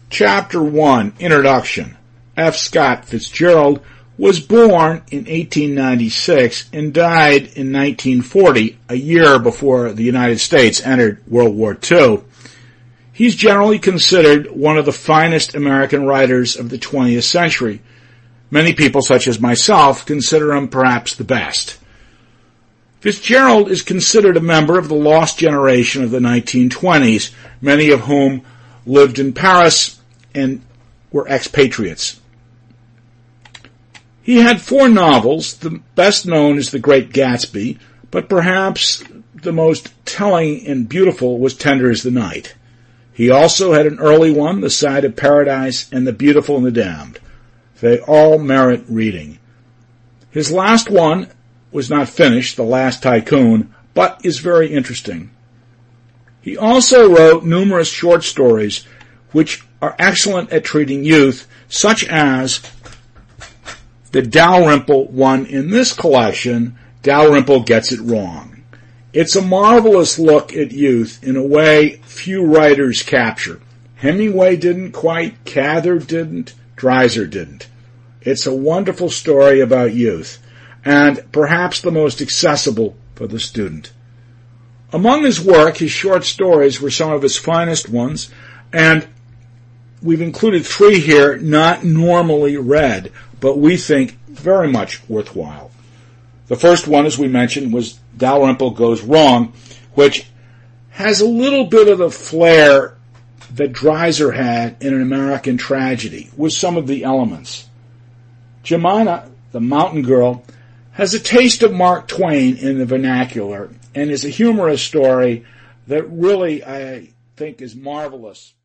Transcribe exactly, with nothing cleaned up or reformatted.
Chapter one, Introduction. F. Scott Fitzgerald was born in eighteen ninety-six and died in nineteen forty, a year before the United States entered World War Two. He's generally considered one of the finest American writers of the twentieth century. Many people, such as myself, consider him perhaps the best. Fitzgerald is considered a member of the lost generation of the nineteen twenties, many of whom lived in Paris and were expatriates. He had four novels. The best known is The Great Gatsby, but perhaps the most telling and beautiful was Tender as the Night. He also had an early one, The Side of Paradise and The Beautiful and the Damned. They all merit reading. His last one was not finished, The Last Tycoon, but is very interesting. He also wrote numerous short stories which are excellent at treating youth, such as the Dalrymple one in this collection, Dalrymple Gets It Wrong. It's a marvelous look at youth in a way few writers capture. Hemingway didn't quite, Cather didn't, Dreiser didn't. It's a wonderful story about youth, and perhaps the most accessible for the student. Among his work, his short stories were some of his finest ones, and we've included three here not normally read, but we think very much worthwhile. The first one, as we mentioned, was Dalrymple Goes Wrong, which has a little bit of the flair that Dreiser had in An American Tragedy, with some of the elements. Jemima, the mountain girl, has a taste of Mark Twain in the vernacular, and is a humorous story that really, I think, is marvelous.